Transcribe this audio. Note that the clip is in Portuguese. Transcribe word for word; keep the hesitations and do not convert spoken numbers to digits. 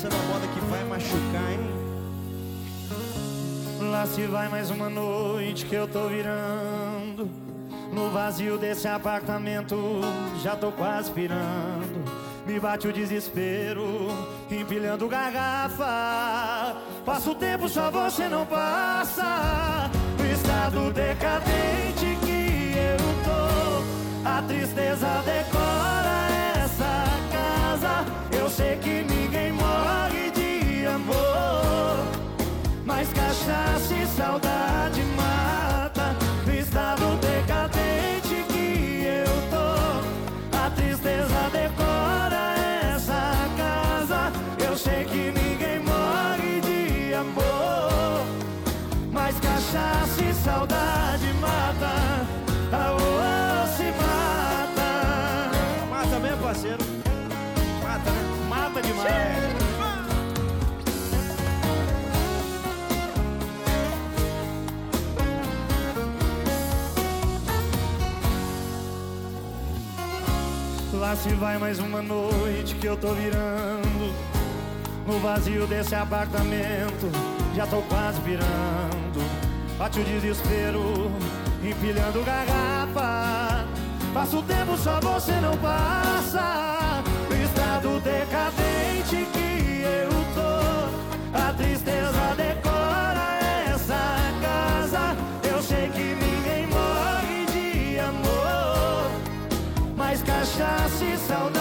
Essa é uma moda que vai machucar, hein? Lá se vai mais uma noite que eu tô virando. No vazio desse apartamento já tô quase pirando. Me bate o desespero, empilhando garrafa. Passa o tempo, só você não passa. No estado decadente que eu tô, a tristeza decora essa casa. Eu sei que ninguém morre de amor, mas cachaça e saudade mata. No estado decadente que eu tô, a tristeza decora essa casa. Eu sei que ninguém morre de amor, mas cachaça e saudade mata. Aô, se mata. Mata mesmo, parceiro. Mata, né? Mata demais. Lá se vai mais uma noite que eu tô virando. No vazio desse apartamento já tô quase virando. Bate o desespero, empilhando garrafa. Passa o tempo, só você não passa. No estado decadente que eu tô, a tristeza decora essa casa. Eu sei que ninguém morre de amor, mas cachaça e saudade